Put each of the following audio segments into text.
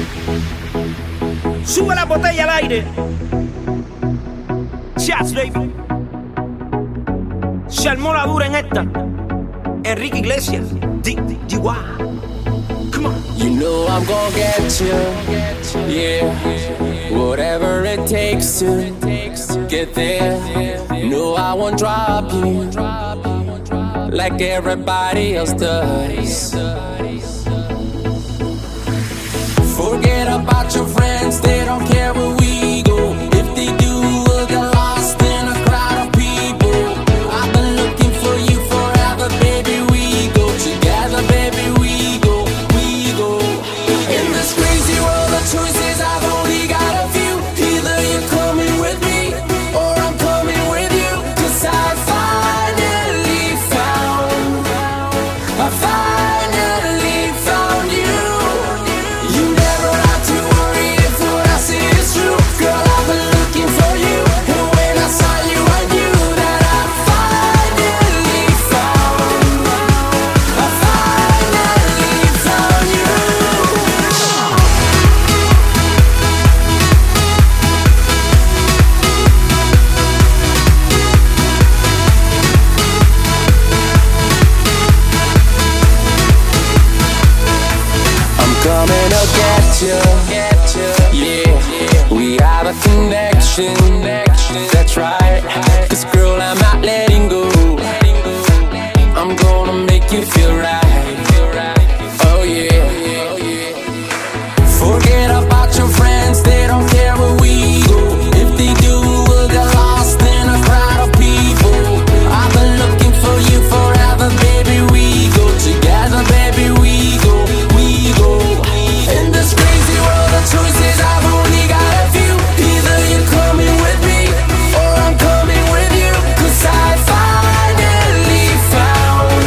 Sube la botella al aire. Shots, baby. Se armó la dura en esta. Enrique Iglesias. DY. Come on. You know I'm gonna get you. Yeah. Whatever it takes to get there. No, I won't drop you like everybody else does. Forget about your friends, they don't care where we go. If they do, we'll get lost in a crowd of people. I've been looking for you forever, baby. We go together, baby. We go, we go. In this crazy world of choices, I've only got a few. Either you're coming with me, or I'm coming with you. 'Cause I finally found you. You never have to worry if what I say is true. Girl, I've been looking for you, and when I saw you, I knew that I finally found you. I'm coming to get you. Yeah, we have a connection. That's right. 'Cause girl, I'm not letting go. I'm gonna make you feel right. Oh yeah. Forget about your friends, they don't care where we go. If they do, we'll get lost in a crowd of people. I've been looking for you forever, baby. We go together, baby. We go, we go. In this crazy world of choices, I've only got a few. Either you're coming with me, or I'm coming with you. 'Cause I finally found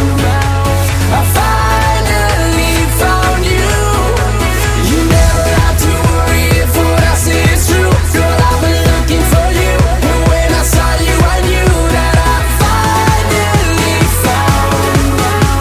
you. You never have to worry if what I say is true. Girl, I've been looking for you, and when I saw you, I knew that I finally found you.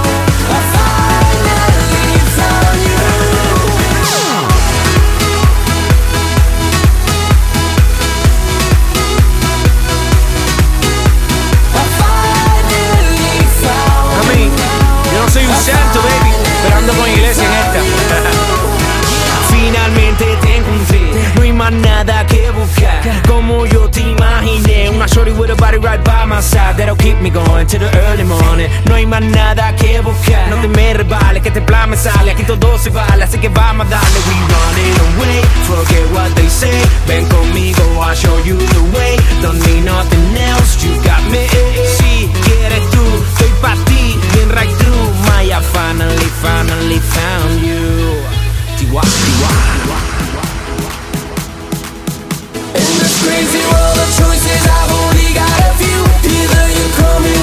I mean, yo no soy un santo, baby, pero ando con Iglesia en esta. Finalmente te encontré, no hay más nada que buscar. Como yo te imaginé, una shorty with a body right by my side that'll keep me going till the early morning. No hay más nada que buscar, no te me rebales, que este plan me sale. Aquí todo se vale, así que vamos a darle. We running away, forget what they say. Ven conmigo, I'll show you the way. Don't need nothing else, you got me. Si quieres tú, estoy pa' ti, bien right through. Maya, finally found you. Tiwa. In this crazy world of choices, I've only got a few. Either you're coming